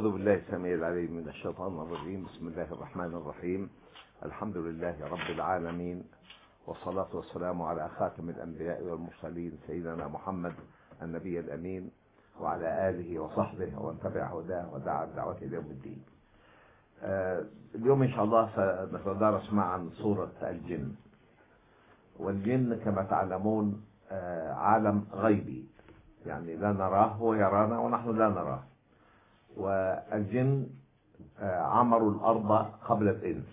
أعوذ بالله السميع العليم من الشيطان الرجيم. بسم الله الرحمن الرحيم. الحمد لله رب العالمين، والصلاة والسلام على خاتم الأنبياء والمرسلين سيدنا محمد النبي الأمين، وعلى آله وصحبه ومن تبع هداه ودعا بدعوته إلى يوم الدين. اليوم إن شاء الله سنتدارس معا سورة الجن. والجن كما تعلمون عالم غيبي، يعني لا نراه، هو يرانا ونحن لا نراه. والجن عمروا الأرض قبل الإنس،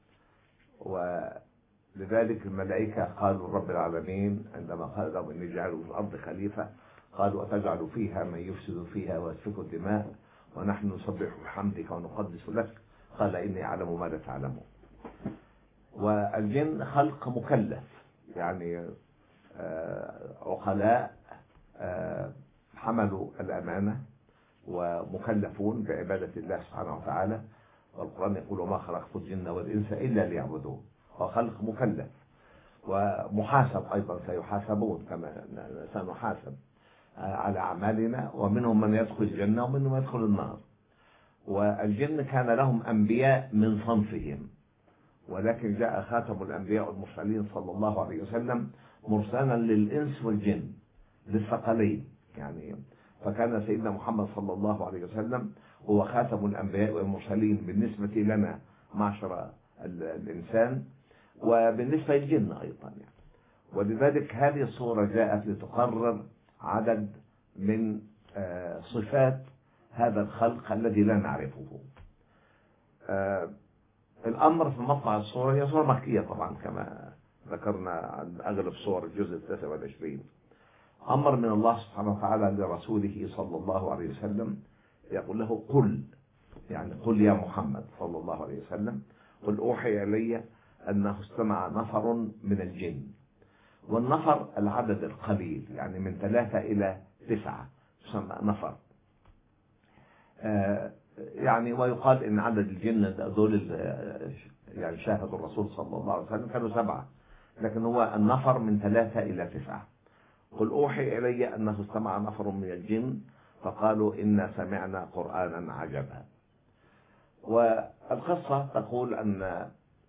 ولذلك الملائكة قالوا رب العالمين عندما قال لهم إني جعل في الأرض خليفة، قالوا أتجعل فيها من يفسد فيها ويسفك الدماء ونحن نسبح بحمدك ونقدس لك، قال إني أعلم ما لا تعلمون. والجن خلق مكلف، يعني عقلاء حملوا الأمانة ومكلفون بعبادة الله سبحانه وتعالى. والقرآن يقول وما خلقت الجن والإنس إلا ليعبدون. وخلق مكلف ومحاسب أيضا، سيحاسبون كما سنحاسب على أعمالنا، ومنهم من يدخل الجنة ومنهم من يدخل النار. والجن كان لهم أنبياء من صنفهم، ولكن جاء خاتم الأنبياء والمرسلين صلى الله عليه وسلم مرسلا للإنس والجن، للثقلين يعني. فكان سيدنا محمد صلى الله عليه وسلم هو خاتم الأنبياء والمرسلين بالنسبة لنا معشر الإنسان، وبالنسبة للجن أيضا يعني. ولذلك هذه الصورة جاءت لتقرر عدد من صفات هذا الخلق الذي لا نعرفه. الأمر في مطلع الصورة هي صورة مكية طبعا كما ذكرنا عن أغلب صور الجزء 23. أمر من الله سبحانه وتعالى لرسوله صلى الله عليه وسلم، يقول له قل، يعني قل يا محمد صلى الله عليه وسلم، قل أوحي إلي أنه استمع نفر من الجن. والنفر العدد القليل، يعني من 3 إلى 9 يسمى نفر. يعني ويقال إن عدد الجن دول يعني شاهدوا الرسول صلى الله عليه وسلم كانوا 7، لكن هو النفر من 3 إلى 9. قل أوحي إلي أنه استمع نفر من الجن فقالوا إنا سمعنا قرآنا عجبا. والقصة تقول أن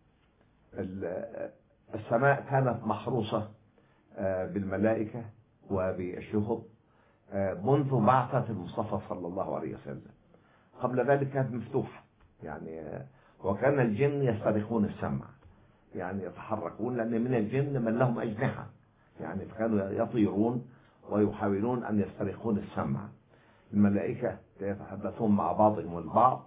السماء كانت محروسة بالملائكة وبالشهب منذ بعثة المصطفى صلى الله عليه وسلم. قبل ذلك كانت مفتوحة يعني، وكان الجن يسترقون السمع، يعني يتحركون، لأن من الجن من لهم أجنحة يعني، فكانوا يطيرون ويحاولون أن يسترقون السمع. الملائكة يتحدثون مع بعضهم البعض،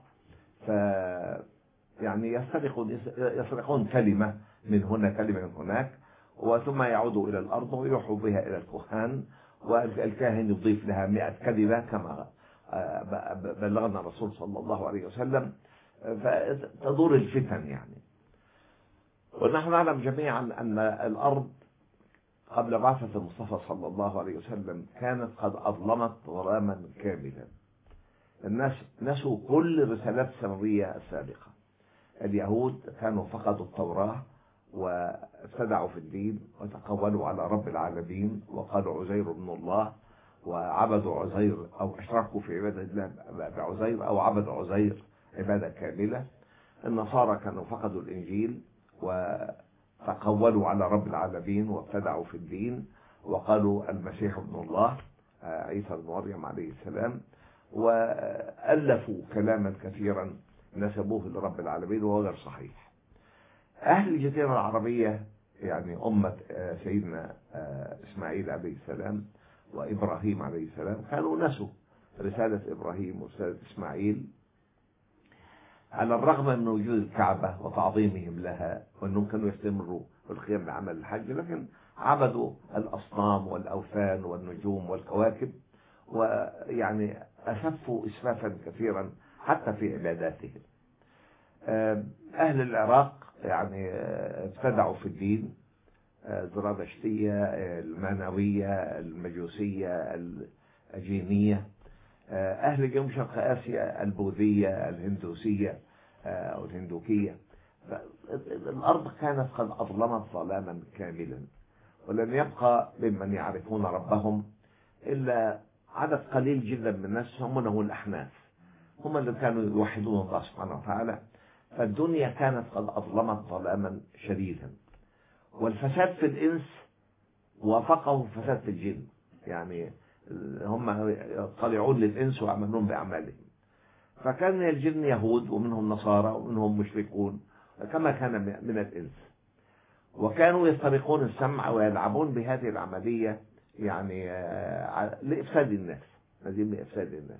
يعني يسرقون كلمة من هنا كلمة من هناك، وثم يعودوا إلى الأرض ويروحوا بها إلى الكهان، والكاهن يضيف لها 100 كلمة كما بلغنا الرسول صلى الله عليه وسلم. فتدور الفتن يعني. ونحن نعلم جميعا أن الأرض قبل بعثة المصطفى صلى الله عليه وسلم كانت قد أظلمت ظلاما كاملا. الناس نسوا كل الرسالات السماوية السابقة. اليهود كانوا فقدوا التوراة وابتدعوا في الدين وتقولوا على رب العالمين وقالوا عزير ابن الله، وعبدوا عزير أو أشركوا في عبادة الله بعزير أو عبدوا عزير عبادة كاملة. النصارى كانوا فقدوا الإنجيل وتقولوا على رب العالمين وابتدعوا في الدين وقالوا المسيح ابن الله عيسى بن مريم عليه السلام، وألفوا كلاما كثيرا نسبوه لرب العالمين وهو غير صحيح. أهل الجزيرة العربية يعني أمة سيدنا إسماعيل عليه السلام وإبراهيم عليه السلام كانوا نسوا رسالة إبراهيم ورسالة إسماعيل، على الرغم من وجود الكعبة وتعظيمهم لها وأنهم كانوا يستمروا في القيام بعمل الحج، لكن عبدوا الأصنام والأوثان والنجوم والكواكب، ويعني أسفوا إسفافا كثيرا حتى في عباداتهم. أهل العراق يعني ابتدعوا في الدين، الزرادشتية، المانوية، المجوسية، الجينية. أهل جنوب شرق آسيا البوذية، الهندوسية أو الهندوكية. الأرض كانت قد أظلمت ظلاما كاملا، ولم يبقى ممن يعرفون ربهم إلا عدد قليل جدا من الناس يسمونه الأحناف. هم اللي كانوا يوحدون الله سبحانه وتعالى. فالدنيا كانت قد أظلمت ظلاما شديدا، والفساد في الإنس وافقه فساد في الجن. يعني هم يطلعون للإنس ويعملون بأعمالهم. فكان من الجن يهود ومنهم نصارى ومنهم مشركون كما كان من الإنس، وكانوا يسترقون السمع ويلعبون بهذه العملية يعني لإفساد الناس، لإفساد الناس.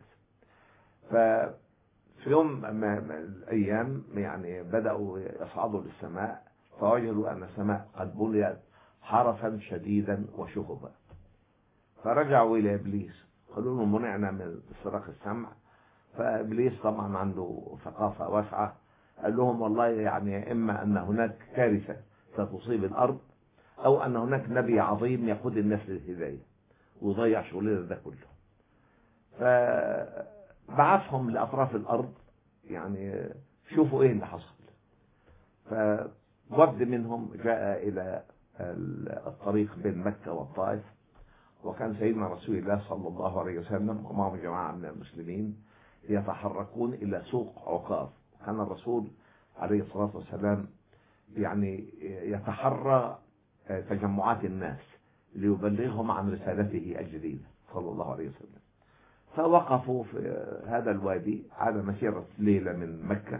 ففي يوم من الأيام يعني بدأوا يصعدوا للسماء، فوجدوا أن السماء قد بنيت حرسا شديدا وشهبا. فرجعوا إلى إبليس قالوا له منعنا من استراق السمع. فإبليس طبعا عنده ثقافة واسعة، قال لهم والله يعني إما أن هناك كارثة ستصيب الأرض، أو أن هناك نبي عظيم يقود الناس للهداية ويضيع شغلنا ده كله. فبعثهم لأطراف الأرض يعني شوفوا إيه اللي حصل. فوفد منهم جاء إلى الطريق بين مكة والطائف، وكان سيدنا رسول الله صلى الله عليه وسلم ومعهم جماعة من المسلمين يتحركون إلى سوق عكاظ. كان الرسول عليه الصلاة والسلام يعني يتحرى تجمعات الناس ليبلغهم عن رسالته الجديدة صلى الله عليه وسلم. فوقفوا في هذا الوادي على مسيرة ليلة من مكة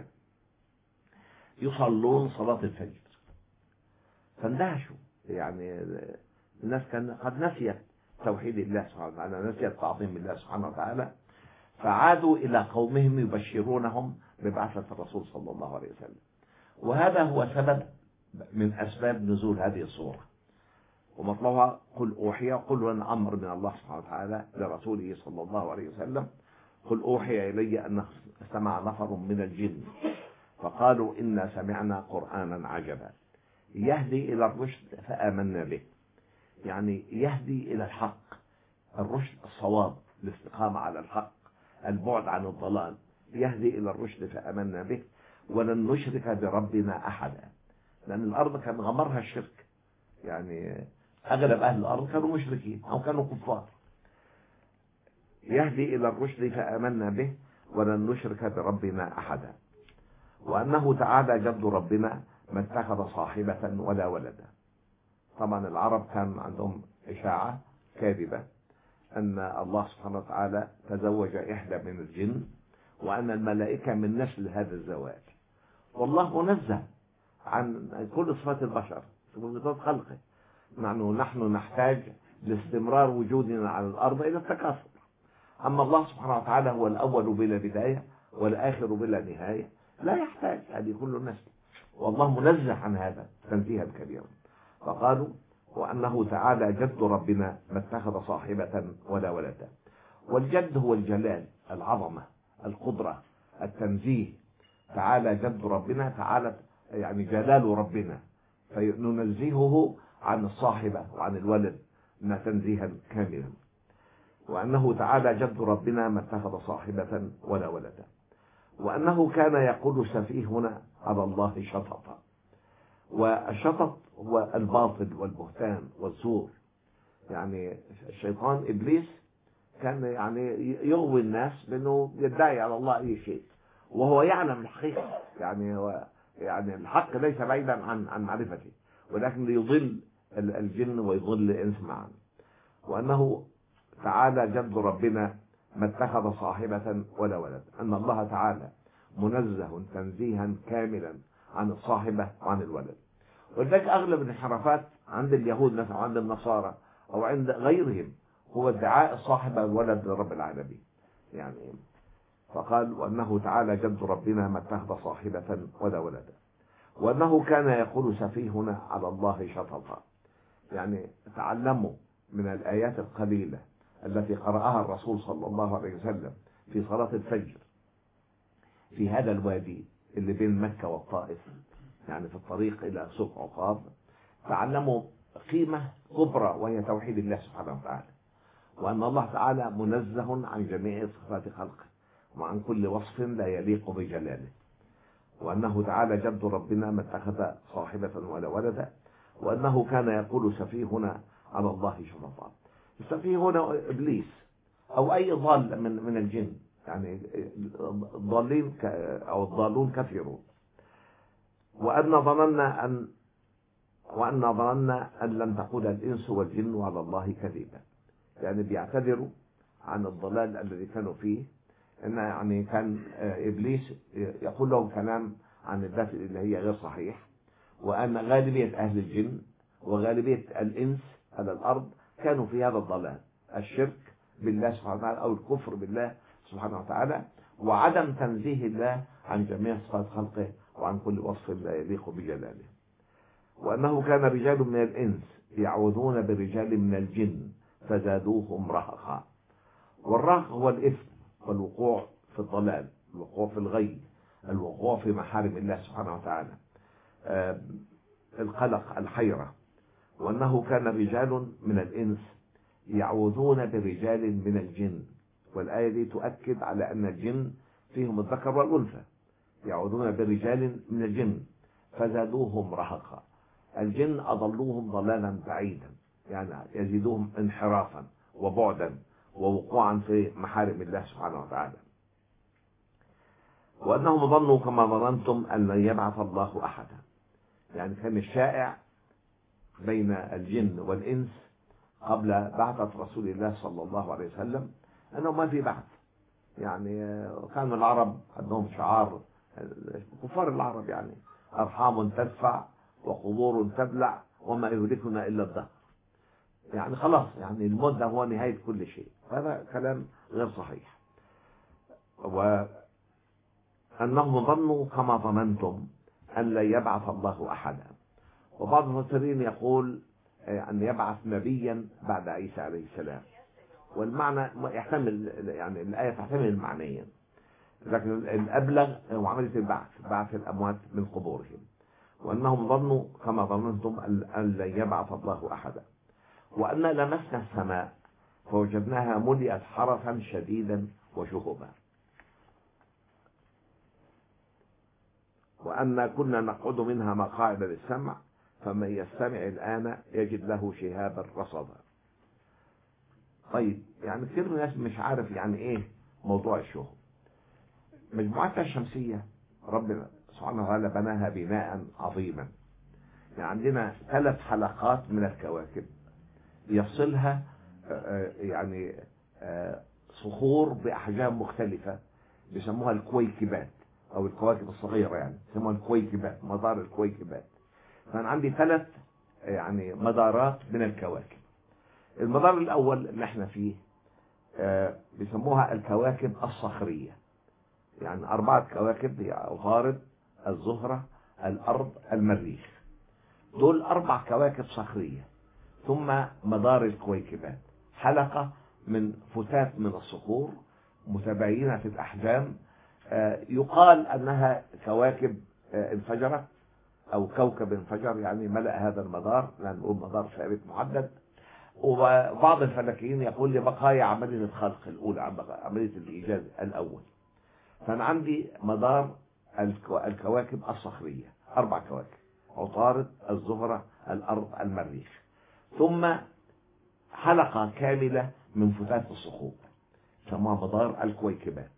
يصلون صلاة الفجر، فاندهشوا. يعني الناس كان قد نسيت توحيد الله سبحانه وتعالى، نسيت تعظيم الله سبحانه وتعالى، فعادوا إلى قومهم يبشرونهم ببعثة الرسول صلى الله عليه وسلم. وهذا هو سبب من أسباب نزول هذه الصورة، ومطلبها قل أوحي، قل أن أمر من الله سبحانه وتعالى لرسوله صلى الله عليه وسلم، قل أوحي إلي أن استمع نفر من الجن فقالوا إنا سمعنا قرآنا عجبا يهدي إلى الرشد فآمنا به. يعني يهدي إلى الحق، الرشد الصواب، الاستقامة على الحق، البعد عن الضلال. يهدي إلى الرشد فآمنا به ولن نشرك بربنا أحدا. لأن الأرض كان غمرها الشرك، يعني أغلب أهل الأرض كانوا مشركين أو كانوا كفار. يهدي إلى الرشد فآمنا به ولن نشرك بربنا أحدا. وأنه تعالى جد ربنا ما اتخذ صاحبة ولا ولدا. طبعا العرب كان عندهم إشاعة كاذبة أن الله سبحانه وتعالى تزوج إحدى من الجن، وأن الملائكة من نسل هذا الزواج. والله منزه عن كل صفات البشر، صفات خلقه. نحن نحتاج لاستمرار وجودنا على الأرض إلى التكاثر. أما الله سبحانه وتعالى هو الأول بلا بداية والآخر بلا نهاية، لا يحتاج هذه كل نسل، والله منزه عن هذا تنزيها كبيرا. فقالوا وأنه تعالى جد ربنا ما اتخذ صاحبة ولا ولدا. والجد هو الجلال، العظمة، القدرة، التنزيه. تعالى جد ربنا، تعالى يعني جلال ربنا، فننزهه عن الصاحبة وعن الولد ما تنزيها كاملا. وأنه تعالى جد ربنا ما اتخذ صاحبة ولا ولدا. وأنه كان يقول سفيهنا على الله شططا. والشطط هو الباطل والبهتان والزور. يعني الشيطان إبليس كان يعني يغوي الناس بأنه يدعي على الله أي شيء وهو يعلم الحقيقة. يعني الحق ليس بعيدا عن معرفته، ولكن ليضل الجن ويضل الإنس معا. وأنه تعالى جد ربنا ما اتخذ صاحبة ولا ولد. أن الله تعالى منزه تنزيها كاملا عن الصاحبة وعن الولد. ولذلك أغلب الانحرافات عند اليهود مثلا وعند النصارى أو عند غيرهم هو ادعاء الصاحبة والولد لرب العالمين. يعني فقال وأنه تعالى جد ربنا ما اتخذ صاحبة ولا ولدا. وأنه كان يقول سفيهنا على الله شططا. يعني تعلموا من الآيات القليلة التي قرأها الرسول صلى الله عليه وسلم في صلاة الفجر في هذا الوادي اللي بين مكة والطائف، يعني في الطريق إلى سوق عكاظ. تعلموا قيمة كبرى وهي توحيد الله سبحانه وتعالى، وأن الله تعالى منزه عن جميع صفات خلقه وعن كل وصف لا يليق بجلاله. وأنه تعالى جد ربنا ما اتخذ صاحبة ولا ولدا. وأنه كان يقول سفيهنا على الله شططا. السفيه هنا إبليس أو أي ضال من الجن يعني الضالين أو الضالون كثيرون. وأن ظننا أن لن تقول الإنس والجن على الله كذبا. يعني بيعتذروا عن الضلال الذي كانوا فيه، إن يعني كان إبليس يقول لهم كلام عن الذات الإلهية غير صحيح، وأن غالبية أهل الجن وغالبية الإنس على الأرض كانوا في هذا الضلال، الشرك بالله سبحانه وتعالى أو الكفر بالله سبحانه وتعالى، وعدم تنزيه الله عن جميع صفات خلقه وعن كل وصف لا يليق بجلاله. وأنه كان رجال من الإنس يعوذون برجال من الجن فزادوهم رهقا. والرهق هو الإثم والوقوع في الضلال، الوقوع في الغي، الوقوع في محارم الله سبحانه وتعالى، القلق، الحيرة. وأنه كان رجال من الإنس يعوذون برجال من الجن، والآية دي تؤكد على أن الجن فيهم الذكر والأنثى، يعوذون برجال من الجن فزادوهم رهقا. الجن أضلوهم ضلالا بعيدا، يعني يزيدوهم انحرافا وبعدا ووقوعا في محارم الله سبحانه وتعالى. وأنهم ظنوا كما ظننتم أن لن يبعث الله أحدا. يعني كان الشائع بين الجن والإنس قبل بعثة رسول الله صلى الله عليه وسلم أنه ما في بعث. يعني كان العرب عندهم شعار، كفار العرب يعني، أرحام تدفع وقبور تبلع وما يهلكنا إلا الدهر. يعني خلاص، يعني الموت ده هو نهاية كل شيء. هذا كلام غير صحيح. وأنهم ظنوا كما ظننتم أن لا يبعث الله أحدا. وبعض المفسرين يقول أن يبعث نبيا بعد عيسى عليه السلام، والمعنى يحتمل، يعني الآية تحتمل المعنيين، لكن الأبلغ هو عملية البعث، بعث الأموات من قبورهم. وأنهم ظنوا كما ظننتم أن لن يبعث الله أحدا. وأن لمسنا السماء فوجدناها ملئت حرسا شديدا وشهبا. وأن كنا نقعد منها مقاعد للسمع فمن يستمع الآن يجد له شهابا رصدا. طيب، يعني كثير من الناس مش عارف يعني إيه موضوع الشهب. مجموعتنا الشمسية ربنا سبحانه وتعالى بناها بناء عظيما. يعني عندنا 3 حلقات من الكواكب يفصلها يعني صخور بأحجام مختلفة بيسموها الكويكبات أو الكواكب الصغيرة، يعني بيسموها الكويكبات، مدار الكويكبات. فأنا عندي 3 يعني مدارات من الكواكب. المدار الأول اللي احنا فيه بيسموها الكواكب الصخرية، يعني 4 كواكب هي عطارد، الزهرة، الأرض، المريخ. دول 4 كواكب صخرية. ثم مدار الكويكبات حلقة من فتات من الصخور متباينة في الأحجام، يقال أنها كواكب انفجرت أو كوكب انفجر، يعني ملأ هذا المدار، لأن نقول مدار ثابت محدد. وبعض الفلكيين يقول لي بقايا عملية الخلق الأولى، عملية الإيجاد الأول. فأنا عندي مدار الكواكب الصخرية 4 كواكب: عطارد، الزهرة، الأرض، المريخ. ثم حلقة كاملة من فتات الصخور سموها مدار الكويكبات.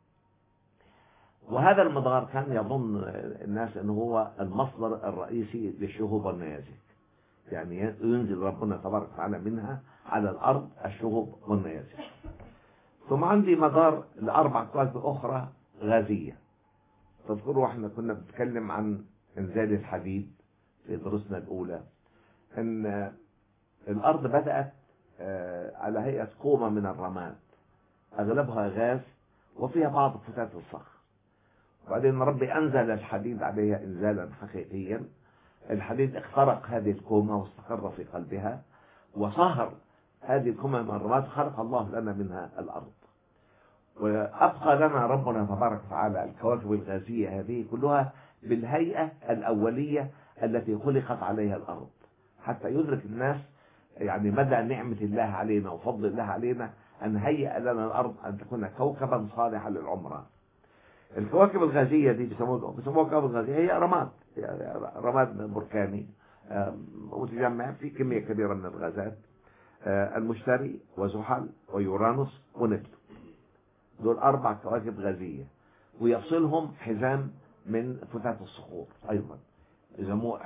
وهذا المدار كان يظن الناس أنه هو المصدر الرئيسي للشهب والنيازك، يعني ينزل ربنا تبارك وتعالى منها على الأرض الشهب والنيازك. ثم عندي مدار ل4 كواكب أخرى غازية. تذكروا احنا كنا بنتكلم عن انزال الحديد في دروسنا الأولى، أن الأرض بدأت على هيئة كومة من الرماد أغلبها غاز وفيها بعض فتات الصخر. وبعدين ربي أنزل الحديد عليها إنزالا حقيقيا. الحديد اخترق هذه الكومة واستقر في قلبها وصهر هذه الكومة من الرماد، خلق الله لنا منها الأرض. وأبقى لنا ربنا تبارك وتعالى الكواكب الغازية هذه كلها بالهيئة الأولية التي خلقت عليها الأرض، حتى يدرك الناس يعني مدى نعمة الله علينا وفضل الله علينا أن هيئ لنا الأرض أن تكون كوكبا صالحا للعمران. الكواكب الغازية دي بيسموها كواكب غازية، هي رماد بركاني متجمع في كمية كبيرة من الغازات، المشتري وزحل ويورانوس ونبتون. دول 4 كواكب غازية، ويفصلهم حزام من فتات الصخور أيضا، يسموه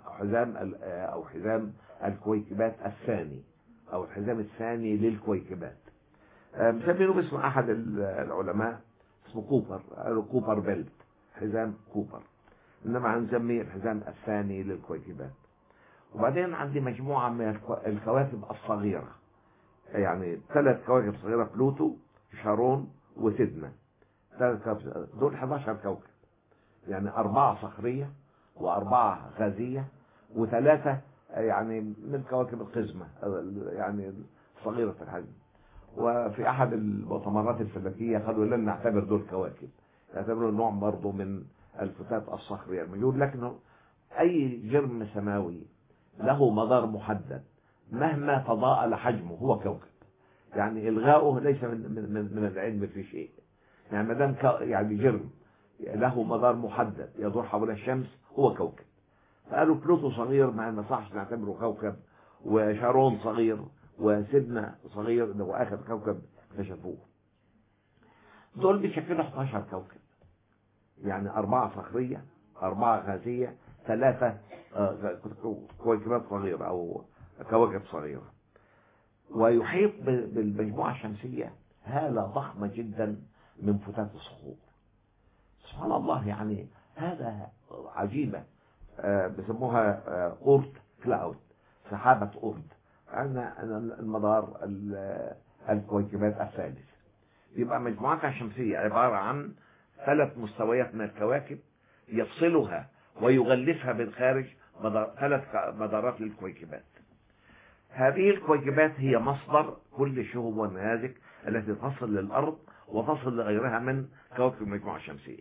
حزام الكويكبات الثاني، أو الحزام الثاني للكويكبات. مسمينه باسم أحد العلماء اسمه كوبر، قالوا كوبر بيلت، حزام كوبر، إنما هنسميه الحزام الثاني للكويكبات. وبعدين عندي مجموعة من الكواكب الصغيرة، يعني 3 كواكب صغيرة، بلوتو، شارون، وسيدنا. 3 كواكب دول 11 كوكب، يعني 4 صخرية و4 غازية و3 يعني من كواكب القزمة، يعني صغيرة في الحجم. وفي أحد المؤتمرات الفلكية قالوا لن نعتبر دول كواكب، نعتبره نوع برضه من الفتات الصخرية الموجود، لكنه أي جرم سماوي له مدار محدد مهما تضاءل حجمه هو كوكب، يعني إلغاؤه ليس من العلم في شيء. يعني ما دام يعني جرم له مدار محدد يدور حول الشمس هو كوكب. فقالوا بلوتو صغير ما ينفعش نعتبره كوكب، وشارون صغير، وسيدنا صغير اللي هو آخر كوكب اكتشفوه. دول بيشكلوا 11 كوكب، يعني 4 صخرية، 4 غازية، 3 كويكبات صغيرة أو كواكب صغيرة. ويحيط بالمجموعة الشمسية هالة ضخمة جدا من فتات الصخور. سبحان الله، يعني هذا عجيبة، بيسموها أورت كلاود، سحابة أورت، أنا المدار الكويكبات الثالث. يبقى مجموعتها الشمسية عبارة عن 3 مستويات من الكواكب يفصلها ويغلفها بالخارج 3 مدارات للكويكبات. هذه الكويكبات هي مصدر كل الشهب والنيازك التي تصل للأرض وتصل لغيرها من كواكب المجموعة الشمسية.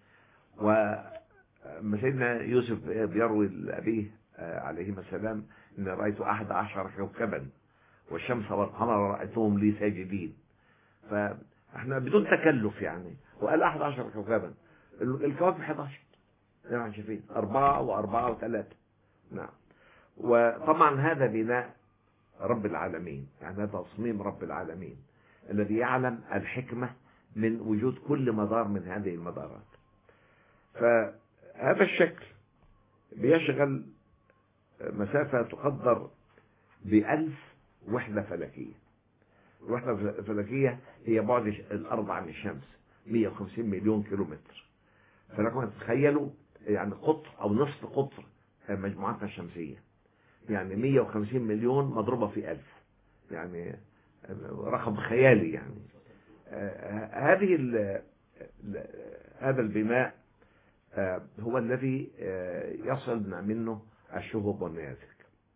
وسيدنا يوسف بيروي لأبيه عليهما السلام إن رأيت 11 كوكبا والشمس والقمر رأيتهم لي ساجدين. فاحنا بدون تكلف يعني، وقال 11 كوكبا، الكواكب 11 يعني شايفين 4 و4 و3. نعم. وطبعا هذا بناء رب العالمين، يعني هذا تصميم رب العالمين الذي يعلم الحكمة من وجود كل مدار من هذه المدارات. فهذا الشكل بيشغل مسافة تقدر ب1000 وحدة فلكية. الوحدة الفلكية هي بعد الأرض عن الشمس 150 مليون كيلومتر. فلكم تتخيلوا يعني قطر أو نصف قطر مجموعتنا الشمسية، يعني 150 مليون مضروبة في 1000، يعني رقم خيالي. يعني هذا البناء هو الذي يصلنا منه الشهب والنيازك.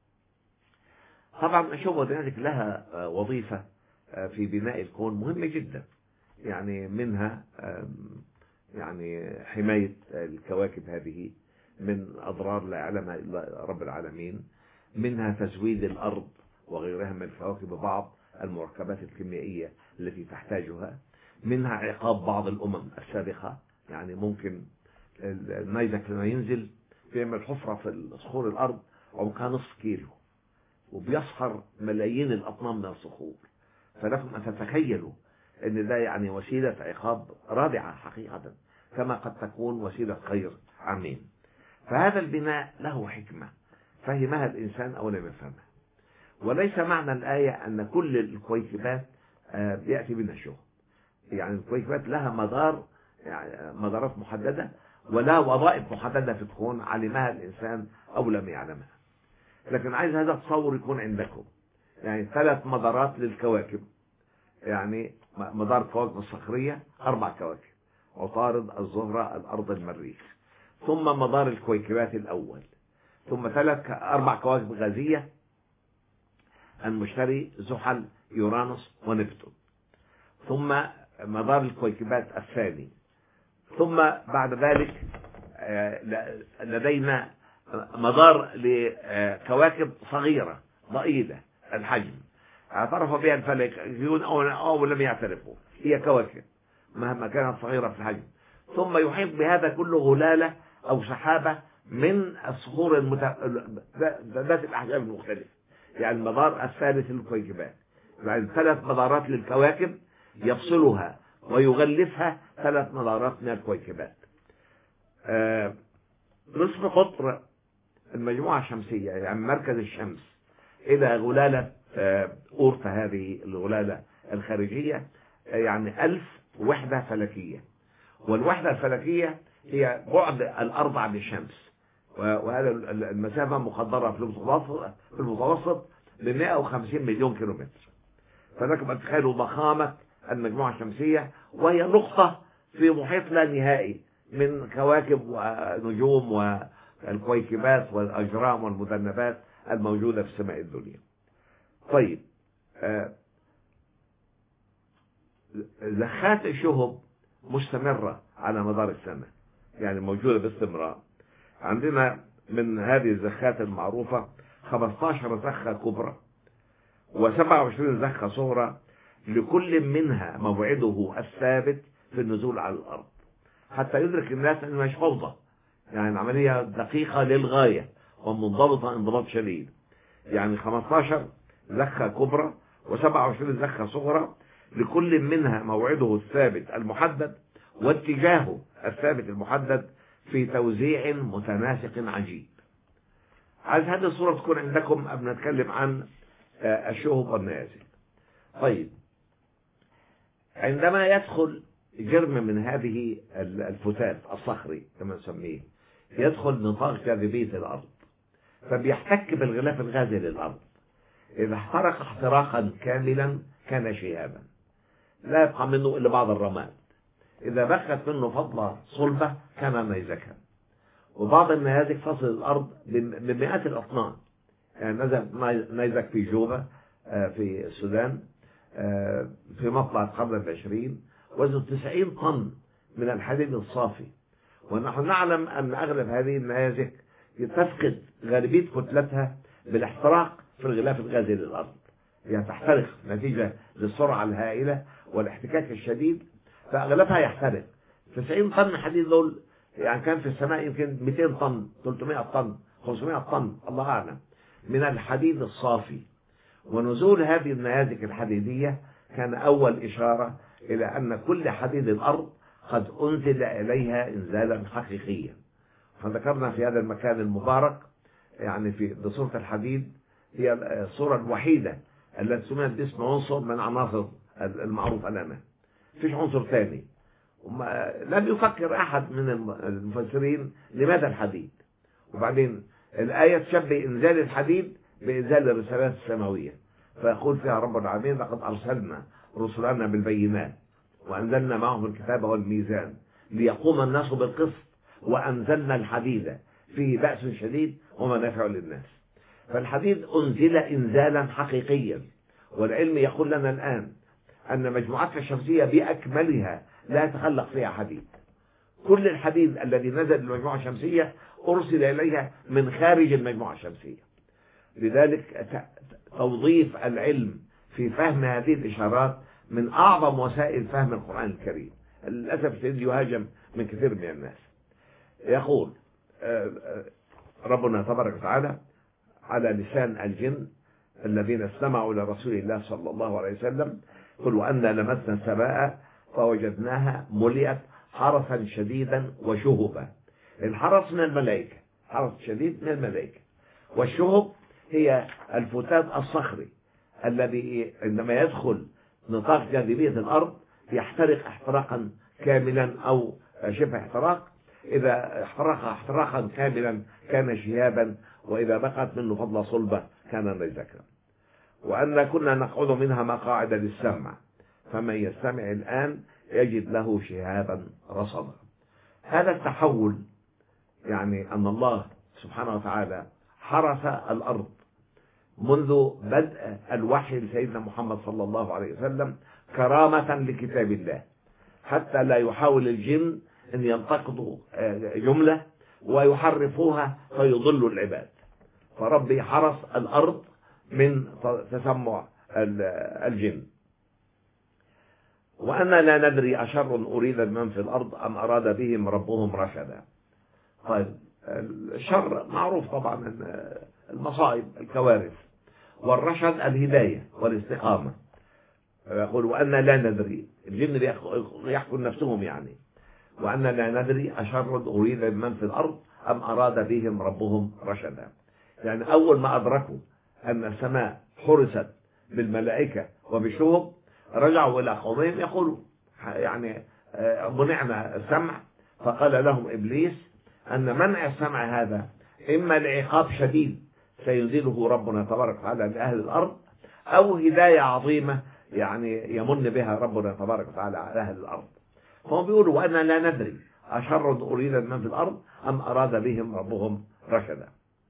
طبعا الشهب والنيازك لها وظيفة في بناء الكون مهمة جدا، يعني منها يعني حماية الكواكب هذه من أضرار لا يعلمها إلا رب العالمين، منها تزويد الأرض وغيرها من الكواكب ببعض المركبات الكيميائية التي تحتاجها، منها عقاب بعض الأمم السابقة. يعني ممكن النيزك لما ينزل بيعمل حفرة في صخور الأرض عمقها نصف كيلو وبيصهر ملايين الأطنان من الصخور. فلكم أن تتخيلوا أن ده يعني وسيلة عقاب رادعة حقيقة، كما قد تكون وسيلة خير عميم. فهذا البناء له حكمة فهمها الإنسان أو لم يفهمها. وليس معنى الآية أن كل الكويكبات يأتي منها الشهب، يعني الكويكبات لها مدارات محددة ولها وظائف محددة في الكون علمها الإنسان أو لم يعلمها. لكن عايز هذا التصور يكون عندكم، يعني 3 مدارات للكواكب، يعني مدار الكواكب الصخرية 4 كواكب، عطارد، الزهرة، الأرض، المريخ، ثم مدار الكويكبات الأول، ثم 4 كواكب غازية، المشتري، زحل، يورانوس، ونبتون، ثم مدار الكويكبات الثاني، ثم بعد ذلك لدينا مدار لكواكب صغيرة ضئيلة الحجم اعترف بها الفلكيون أو لم يعترفوا، هي كواكب مهما كانت صغيرة في الحجم. ثم يحيط بهذا كله غلالة أو سحابة من الصخور ذات الأحجام المختلفة، يعني المدار الثالث للكويكبات، يعني 3 مدارات للكواكب يفصلها ويغلفها 3 منارات من الكويكبات. نصف قطر المجموعة الشمسية يعني مركز الشمس إلى غلالة أورتا، هذه الغلالة الخارجية، يعني 1000 وحدة فلكية، والوحدة الفلكية هي بعد الأرض عن الشمس، وهذا المسافة مقدرة في المتوسط ب 150 مليون كيلومتر. فلكم تتخيلوا ضخامة المجموعة الشمسية، وهي نقطة في محيط لا نهائي من كواكب ونجوم والكويكبات والأجرام والمذنبات الموجودة في السماء الدنيا. طيب، زخات الشهب مستمرة على مدار السنة، يعني موجودة باستمرار. عندنا من هذه الزخات المعروفة 15 زخة كبرى و27 زخة صغرى، لكل منها موعده الثابت في النزول على الأرض، حتى يدرك الناس أنه مش فوضى، يعني العملية دقيقة للغاية ومنضبطة انضباط شديد. يعني 15 زخة كبرى و27 زخة صغرى، لكل منها موعده الثابت المحدد واتجاهه الثابت المحدد في توزيع متناسق عجيب. عايز هذه الصورة تكون عندكم قبل ما نتكلم عن الشهب والنيازك. طيب، عندما يدخل جرم من هذه الفتات الصخري كما نسميه، يدخل نطاق جاذبية الأرض، فبيحتك بالغلاف الغازي للأرض. إذا احترق احتراقا كاملا كان شهابا لا يبقى منه إلا بعض الرماد. إذا بقت منه فضلة صلبة كان نيزكا. وبعض النيازك تصل الأرض بمئات الأطنان. يعني نزل نيزك في جوبا في السودان في مطلع القرن العشرين وزنه 90 طن من الحديد الصافي، ونحن نعلم أن أغلب هذه النيازك تفقد غالبية كتلتها بالاحتراق في الغلاف الغازي للأرض، يعني تحترق نتيجة للسرعة الهائلة والاحتكاك الشديد، فأغلبها يحترق. 90 طن حديد دول يعني كان في السماء يمكن 200 طن 300 طن 500 طن الله أعلم من الحديد الصافي. ونزول هذه النيازك الحديدية كان أول إشارة إلى أن كل حديد الأرض قد أنزل إليها إنزالا حقيقيا. فذكرنا في هذا المكان المبارك يعني في صورة الحديد هي الصورة الوحيدة التي سميت باسم عنصر من عناصر المعروفة لنا، فيش عنصر ثاني. لم يفكر أحد من المفسرين لماذا الحديد. وبعدين الآية تشبه إنزال الحديد بإنزال الرسالات السماوية، فيقول فيها رب العالمين لقد أرسلنا رسلنا بالبينات وأنزلنا معهم الكتاب والميزان ليقوم الناس بالقسط وأنزلنا الحديد فيه بأس شديد ومنافع للناس. فالحديد أنزل إنزالا حقيقيا، والعلم يقول لنا الآن أن مجموعتنا الشمسية بأكملها لا يتخلق فيها حديد. كل الحديد الذي نزل للمجموعة الشمسية أرسل إليها من خارج المجموعة الشمسية. لذلك توظيف العلم في فهم هذه الإشارات من أعظم وسائل فهم القرآن الكريم. للأسف الشديد يهاجم من كثير من الناس. يقول ربنا تبارك وتعالى على لسان الجن الذين استمعوا إلى رسول الله صلى الله عليه وسلم: قل وأنا لمسنا السماء فوجدناها ملئت حرسا شديدا وشهبا. الحرس من الملائكة، حرس شديد من الملائكة، والشهب هي الفتات الصخري الذي عندما يدخل نطاق جاذبية الأرض يحترق احتراقا كاملا أو شبه احتراق. إذا احترق احتراقا كاملا كان شهابا، وإذا بقت منه فضلة صلبة كان نيزكا. وأن كنا نقعد منها مقاعد للسمع فمن يستمع الآن يجد له شهابا رصدا. هذا التحول يعني أن الله سبحانه وتعالى حرس الأرض منذ بدء الوحي لسيدنا محمد صلى الله عليه وسلم كرامة لكتاب الله، حتى لا يحاول الجن أن ينتقدوا جملة ويحرفوها فيضلوا العباد. فربي حرس الأرض من تسمع الجن. وأنا لا ندري أشر أريد بمن في الأرض أم أراد بهم ربهم رشدا. طيب، الشر معروف طبعا المصائب الكوارث، والرشد الهداية والاستقامة. يقول وأنا لا ندري، الجن يحكوا نفسهم يعني، وأنا لا ندري أشر أريد بمن في الأرض أم أراد بهم ربهم رشدا. يعني أول ما أدركوا أن السماء حرست بالملائكة وبشهب رجعوا إلى قومهم يقولوا يعني منعنا السمع. فقال لهم إبليس أن منع السمع هذا إما لعقاب شديد سينزله ربنا تبارك وتعالى لأهل الأرض، أو هداية عظيمة يعني يمن بها ربنا تبارك وتعالى على أهل الأرض. فهم بيقولوا وأنا لا ندري أشر أريد من في الأرض أم أراد بهم ربهم رشدا.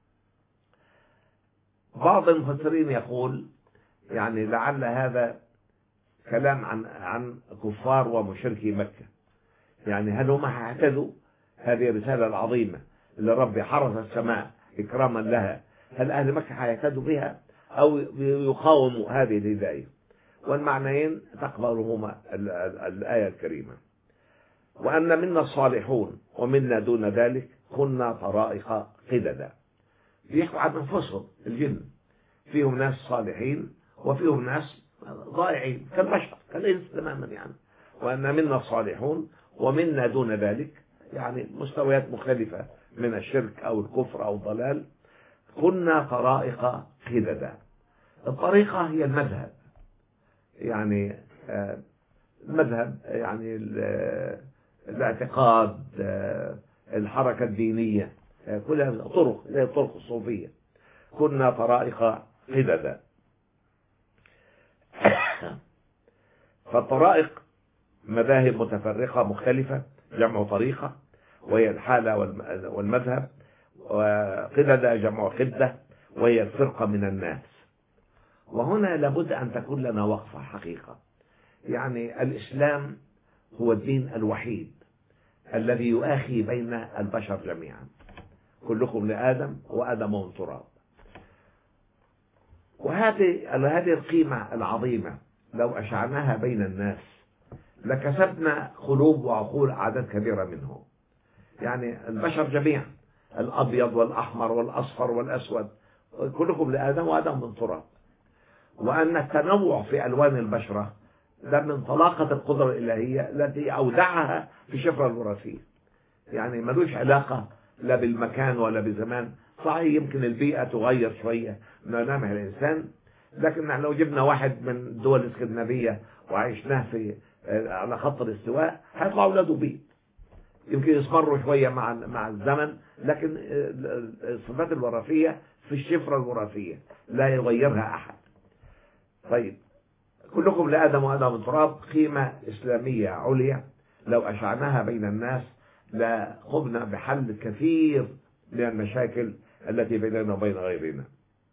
بعض المفسرين يقول يعني لعل هذا كلام عن كفار ومشركي مكة، يعني هل هم هيعتدوا هذه الرسالة العظيمة اللي ربي حرس السماء إكراما لها، هل أهل مكة هيعتدوا بها أو يقاوموا هذه الهداية؟ والمعنيين تقبلهما الآية الكريمة. وأن منا الصالحون ومنا دون ذلك كنا طرائق قددا. بيحكوا عن أنفسهم الجن، فيهم ناس صالحين وفيهم ناس ضائعين كالبشر كالإنس تماما يعني. وأن منا الصالحون ومنا دون ذلك، يعني مستويات مختلفة من الشرك أو الكفر أو الضلال. كنا طرائق قددا. الطريقة هي المذهب، يعني المذهب يعني الاعتقاد، الحركة الدينية، كلها طرق زي الطرق الصوفية. كنا طرائق قددا. فالطرائق مذاهب متفرقة مختلفة جمع طريقة وهي الحالة والمذهب، وقددا جمع قدة وهي الفرقة من الناس. وهنا لابد أن تكون لنا وقفة حقيقة. يعني الإسلام هو الدين الوحيد الذي يؤاخي بين البشر جميعا، كلكم لآدم وآدم من تراب. وهذه القيمة العظيمة لو أشعناها بين الناس لكسبنا قلوب وعقول أعداد كبيرة منهم. يعني البشر جميعا، الأبيض والأحمر والأصفر والأسود، كلكم لآدم وآدم من تراب. وأن التنوع في ألوان البشرة ده من طلاقة القدرة الإلهية التي أودعها في الشفرة الوراثية. يعني ملوش علاقة لا بالمكان ولا بالزمان. صحيح يمكن البيئة تغير شوية من ملامح الإنسان، لكن لو جبنا واحد من الدول الاسكندنافية وعيشناه على خط الاستواء هيطلع أولاده بيض، يمكن يصفروا شوية مع الزمن، لكن الصفات الوراثية في الشفرة الوراثية لا يغيرها أحد. طيب كلكم لآدم وآدم من تراب قيمة إسلامية عليا لو أشعناها بين الناس لقمنا بحل كثير من المشاكل التي بيننا وبين غيرنا.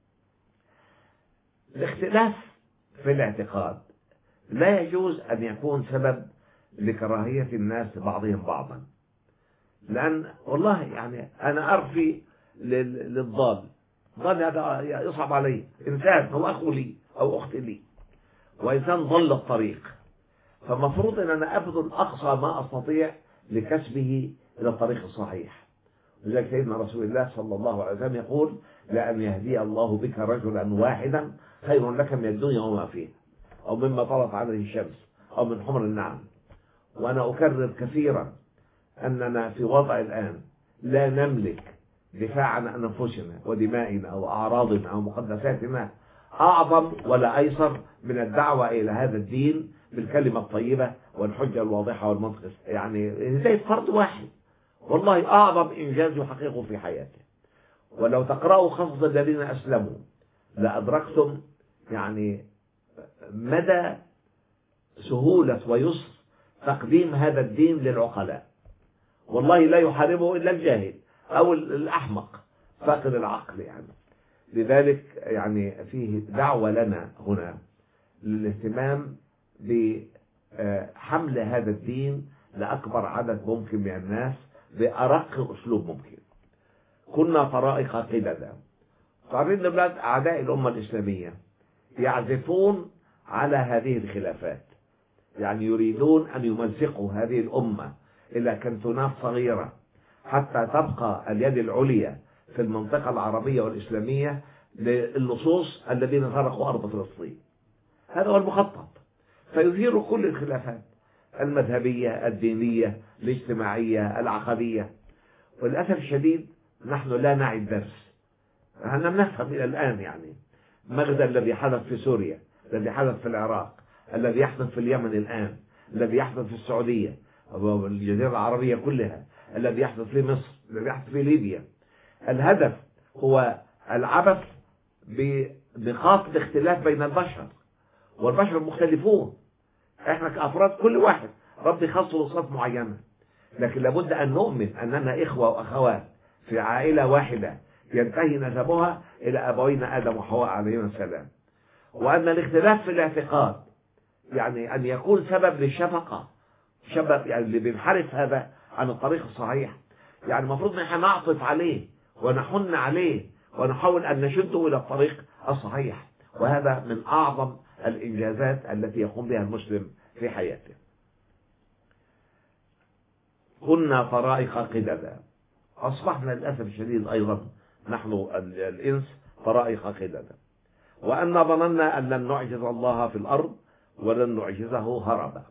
الاختلاف في الاعتقاد لا يجوز أن يكون سبب لكراهية الناس بعضهم بعضا، لأن والله يعني أنا أرفي للضال، ضال هذا يصعب علي، إنسان هو أخو لي أو أخت لي وإنسان ضل الطريق، فمفروض أن أنا أبذل أقصى ما أستطيع لكسبه إلى الطريق الصحيح. لذلك سيدنا رسول الله صلى الله عليه وسلم يقول لأن يهدي الله بك رجلا واحدا خير لك من الدنيا وما فيها أو مما طلعت عليه الشمس أو من حمر النعم. وأنا أكرر كثيرا أننا في وضع الآن لا نملك دفاع عن أنفسنا ودمائنا وأعراضنا أو مقدساتنا أعظم ولا أيسر من الدعوة إلى هذا الدين بالكلمة الطيبة والحجة الواضحة والمنطق. يعني زي فرد واحد والله أعظم إنجاز يحققه في حياته. ولو تقرأوا قصص الذين أسلموا لأدركتم يعني مدى سهولة ويسر تقديم هذا الدين للعقلاء. والله لا يحاربه إلا الجاهل أو الأحمق فاقد العقل يعني. لذلك يعني فيه دعوة لنا هنا للاهتمام بحمل هذا الدين لأكبر عدد ممكن من الناس بأرق أسلوب ممكن. كنا طرائق قددا. تعرفين البلاد أعداء الأمة الإسلامية يعزفون على هذه الخلافات، يعني يريدون أن يمزقوا هذه الأمة إلى كنتونات صغيرة حتى تبقى اليد العليا في المنطقة العربية والإسلامية للصوص الذين سرقوا أرض فلسطين. هذا هو المخطط. فيثير كل الخلافات المذهبية، الدينية، الاجتماعية، العقدية. وللأسف الشديد نحن لا نعي الدرس. لم نفهم إلى الآن يعني مغزى الذي حدث في سوريا، الذي حدث في العراق، الذي يحدث في اليمن الآن، الذي يحدث في السعودية والجزيرة العربية كلها، الذي يحدث في مصر، الذي يحدث في ليبيا. الهدف هو العبث بنقاط الاختلاف بين البشر، والبشر مختلفون. احنا كأفراد كل واحد ربي خصه بصفات معينة، لكن لابد أن نؤمن أننا إخوة وأخوات في عائلة واحدة ينتهي نسبها إلى أبوينا آدم وحواء عليهما السلام. وأن الاختلاف في الاعتقاد يعني أن يكون سبب للشفقة، سبب يعني اللي بينحرف هذا عن الطريق الصحيح، يعني المفروض نحن نعطف عليه ونحن عليه ونحاول أن نشده إلى الطريق الصحيح. وهذا من أعظم الإنجازات التي يقوم بها المسلم في حياته. كنا طرائق قددا، أصبحنا للأسف الشديد أيضا نحن الإنس طرائق قددا. وأن ظننا أن لن نعجز الله في الأرض ولن نعجزه هربا.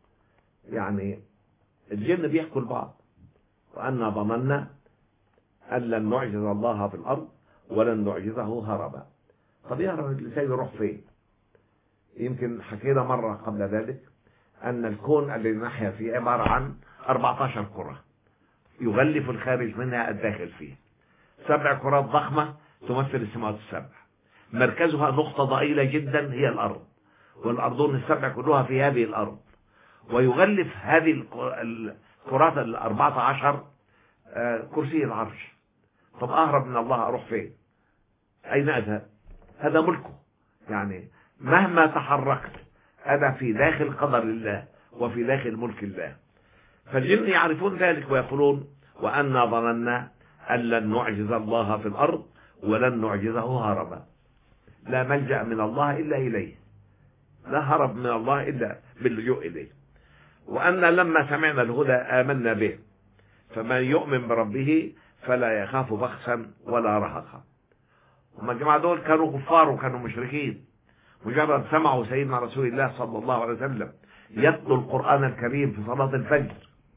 يعني الجن بيحكوا لبعض، وأن ظننا أن لن نعجز الله في الأرض ولن نعجزه هربا. طب يهرب الإنسان يروح فين؟ يمكن حكينا مرة قبل ذلك أن الكون الذي نحيا فيه عبارة عن 14 كرة يغلف الخارج منها الداخل فيه. 7 كرات ضخمة تمثل السماوات السبع، مركزها نقطة ضئيلة جدا هي الأرض، والأرضون ال7 كلها في هذه الأرض. ويغلف هذه الكرات 14 كرسي العرش. طب أهرب من الله أروح فين؟ أين أذهب؟ هذا ملكه. يعني مهما تحركت أنا في داخل قدر الله وفي داخل ملك الله. فالجن يعرفون ذلك ويقولون وأنا ظننا أن لن نعجز الله في الأرض ولن نعجزه هربا. لا ملجأ من الله إلا إليه، لا هرب من الله إلا باللجوء إليه. وأن لما سمعنا الهدى آمنا به فمن يؤمن بربه فلا يخاف بخسا ولا رهقا. هم الجماعة دول كانوا كفار وكانوا مشركين، مجرد سمعوا سيدنا رسول الله صلى الله عليه وسلم يتلو القرآن الكريم في صلاة الفجر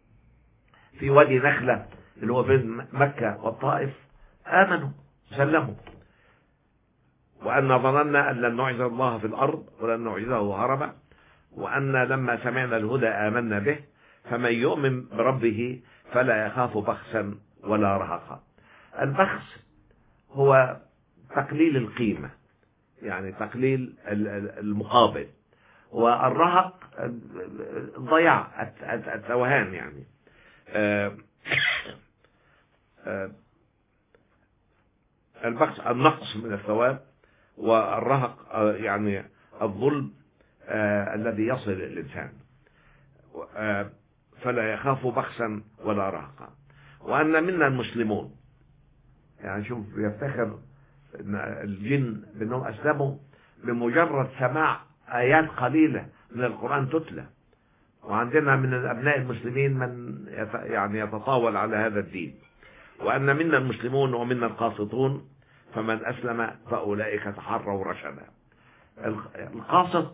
في وادي نخلة اللي هو بين مكة والطائف آمنوا سلموا. وأن ظننا أن لن نعجز الله في الأرض ولن نعجزه هربا. وأن لما سمعنا الهدى آمنا به فمن يؤمن بربه فلا يخاف بخسا ولا رهقا. البخس هو تقليل القيمة، يعني تقليل المقابل. والرهق الضياع، التوهان يعني. البخس النقص من الثواب، والرهق يعني الظلم الذي يصل الإنسان. فلا يخاف بخسا ولا رهقا. وأن منا المسلمون، يعني شوف يفتخر الجن بأنهم أسلموا بمجرد سماع آيات قليلة من القرآن تتلى. وعندنا من الأبناء المسلمين من يعني يتطاول على هذا الدين. وأن منا المسلمون ومنا القاسطون فمن أسلم فأولئك تحروا رشدا. القاسط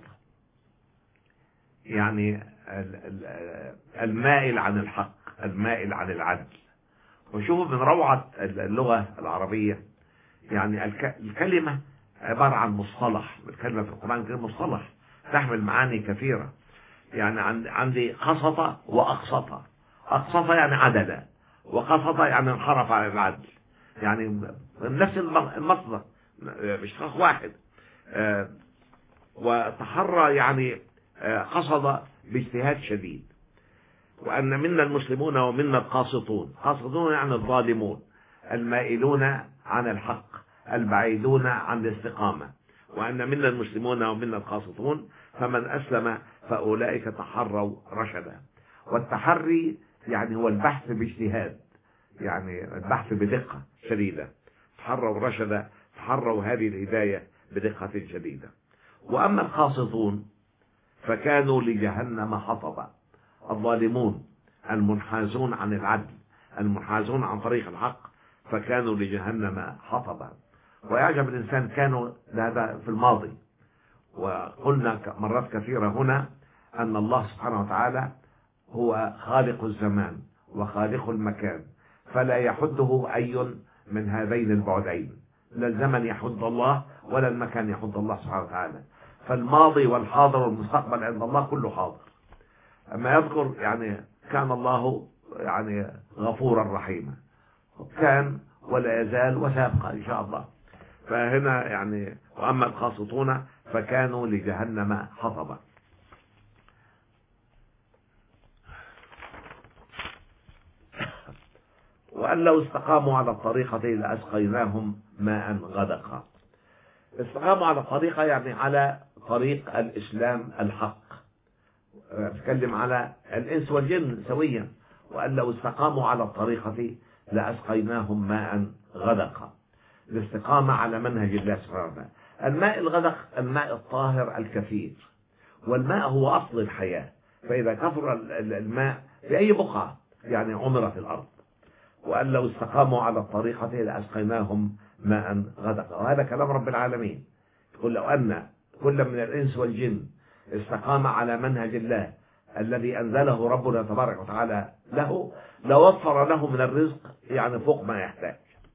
يعني المائل عن الحق، المائل عن العدل. وشوفوا من روعة اللغة العربية، يعني الكلمة عبارة عن مصطلح. الكلمة في القرآن الكريم مصطلح تحمل معاني كثيرة. يعني عندي قسط وأقسط. أقسط يعني عدل، وقسط يعني انحرف عن العدل، يعني من نفس المصدر باشتقاق واحد. وتحرى يعني قصد باجتهاد شديد. وأن منا المسلمون ومنا القاسطون. قاسطون يعني الظالمون المائلون عن الحق البعيدون عن الاستقامة. وأن منا المسلمون ومنا القاسطون فمن أسلم فأولئك تحروا رشدا. والتحري يعني هو البحث باجتهاد، يعني البحث بدقة شديدة. تحروا رشدا، تحروا هذه الهداية بدقة شديدة. وأما القاسطون فكانوا لجهنم حطبا. الظالمون المنحازون عن العدل، المنحازون عن طريق الحق، فكانوا لجهنم حطبا. ويعجب الإنسان كانوا هذا في الماضي، وقلنا مرات كثيرة هنا أن الله سبحانه وتعالى هو خالق الزمان وخالق المكان، فلا يحده أي من هذين البعدين، لا الزمن يحد الله ولا المكان يحد الله سبحانه وتعالى. فالماضي والحاضر والمستقبل عند الله كله حاضر. أما يذكر يعني كان الله يعني غفورا رحيما، كان ولا يزال وسيبقى إن شاء الله. فهنا يعني وأما القاسطون فكانوا لجهنم حطبا. وأن لو استقاموا على الطريقة لأسقيناهم ماء غدقا. استقاموا على الطريقة يعني على طريق الإسلام الحق، نتكلم على الإنس والجن سويا. وأن لو استقاموا على الطريقة لأسقيناهم ماء غدقا، الاستقامة على منهج الله سبحانه وتعالى. الماء الغدق الماء الطاهر الكثير، والماء هو أصل الحياة، فإذا كثر الماء في أي بقعة يعني عمرت الأرض. وأن لو استقاموا على الطريقة لأسقيناهم ماء غدقا. وهذا كلام رب العالمين، يقول لو أن كل من الإنس والجن استقام على منهج الله الذي أنزله ربنا تبارك وتعالى له لوفر له من الرزق يعني فوق ما يحتاج،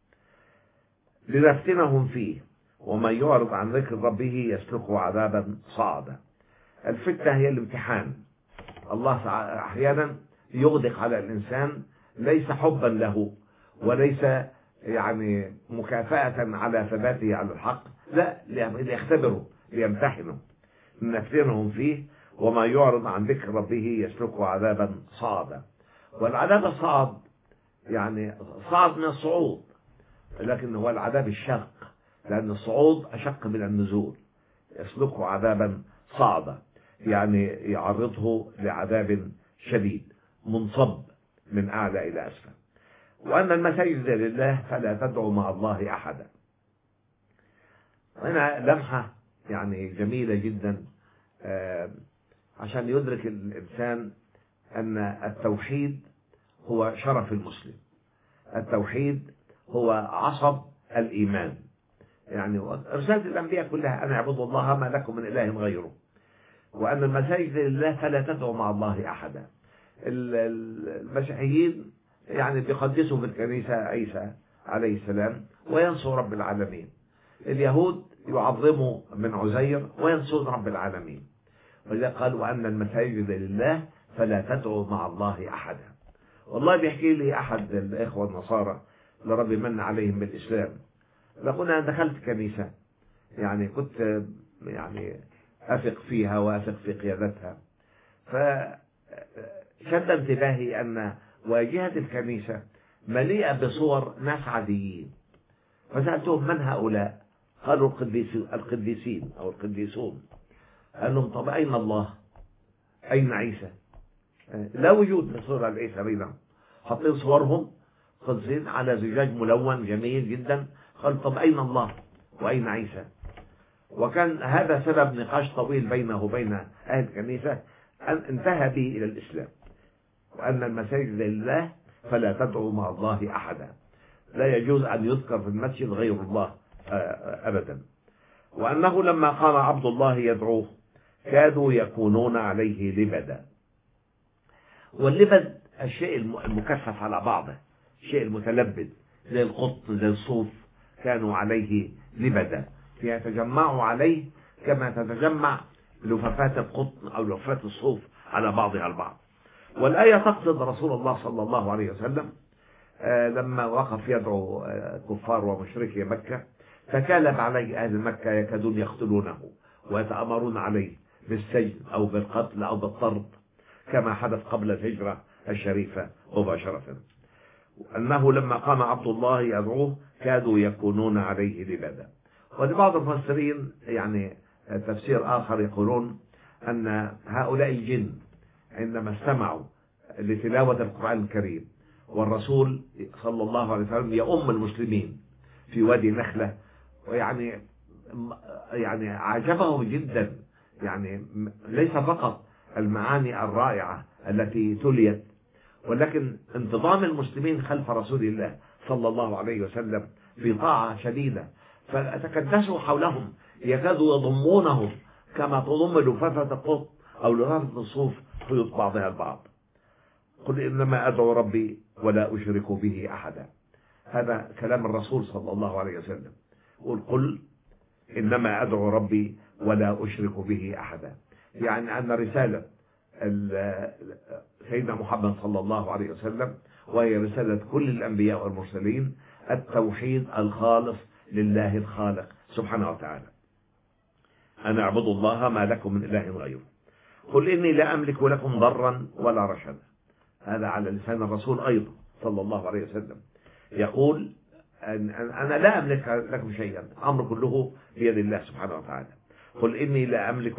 لنفتنهم فيه ومن يعرض عن ذكر ربه يسلكه عذابا صعدا. الفتنة هي الامتحان. الله أحيانا يغدق على الإنسان ليس حبا له وليس يعني مكافأة على ثباته على الحق، لا، ليختبره ليمتحنه. نفتنهم فيه وما يعرض عن ذكر ربه يسلكه عذابا صعدا. والعذاب الصعد يعني صعد من الصعود، لكن هو العذاب الشق، لأن الصعود أشق من النزول. يسلكه عذابا صعدا يعني يعرضه لعذاب شديد منصب من أعلى إلى أسفل. وأن المساجد لله فلا تدعوا مع الله أحدا. هنا لمحة يعني جميلة جدا عشان يدرك الإنسان أن التوحيد هو شرف المسلم، التوحيد هو عصب الإيمان. يعني رسالة الأنبياء كلها أن اعبدوا الله ما لكم من إله غيره. وأن المساجد لله فلا تدعوا مع الله أحدا. المسيحيين يعني بيقدسوا بالكنيسة عيسى عليه السلام وينصوا رب العالمين. اليهود يعظموا من عزير وينصون رب العالمين. ولذا قال وأن المساجد لله فلا تدعوا مع الله أحدا. والله بيحكي لي أحد الإخوة النصارى اللي ربي من عليهم بالإسلام، يقول أنا دخلت كنيسة يعني كنت يعني أثق فيها وأثق في قيادتها، فشد انتباهي أن واجهة الكنيسة مليئة بصور ناس عاديين. فسألتهم من هؤلاء؟ قالوا القديسين أو القديسون. قال لهم طب أين الله؟ أين عيسى؟ لا وجود لصورة عيسى بينهم، حاطين صورهم قدسين على زجاج ملون جميل جدا. قال طب أين الله وأين عيسى؟ وكان هذا سبب نقاش طويل بينه وبين أهل الكنيسة أن انتهى به إلى الإسلام. وأن المساجد لله فلا تدعوا مع الله أحدا، لا يجوز أن يذكر في المسجد غير الله أبدا. وأنه لما قام عبد الله يدعوه كادوا يكونون عليه لبدا. واللبد الشيء المكثف على بعضه، الشيء المتلبد زي القطن زي الصوف، كانوا عليه لبدا يتجمعوا عليه كما تتجمع لفافات القطن أو لفافات الصوف على بعضها البعض. والآية تقصد رسول الله صلى الله عليه وسلم لما وقف يدعو كفار ومشركي مكة، تكالب عليه أهل مكة يكادون يقتلونه ويتأمرون عليه بالسجن أو بالقتل أو بالطرد كما حدث قبل الهجرة الشريفة مباشرة. أنه لما قام عبد الله يدعوه كادوا يكونون عليه لبدا. ولبعض المفسرين يعني تفسير آخر يقولون أن هؤلاء الجن عندما استمعوا لتلاوة القرآن الكريم والرسول صلى الله عليه وسلم يؤم المسلمين في وادي نخلة، ويعني عجبهم جدا، يعني ليس فقط المعاني الرائعة التي تليت، ولكن انتظام المسلمين خلف رسول الله صلى الله عليه وسلم في طاعة شديدة. فتكدسوا حولهم يكادوا يضمونهم كما تضم لفافة القط أو لربط الصوف خيوط بعضها البعض. قل إنما أدعو ربي ولا أشرك به أحدا. هذا كلام الرسول صلى الله عليه وسلم. قل إنما أدعو ربي ولا أشرك به أحدا، يعني أن رسالة سيدنا محمد صلى الله عليه وسلم، وهي رسالة كل الأنبياء والمرسلين، التوحيد الخالص لله الخالق سبحانه وتعالى. أن اعبدوا الله ما لكم من إله غيره. قل إني لا أملك لكم ضرا ولا رشدا. هذا على لسان الرسول أيضا صلى الله عليه وسلم، يقول أنا لا أملك لكم شيئا، الأمر كله بيد الله سبحانه وتعالى. قل إني لا أملك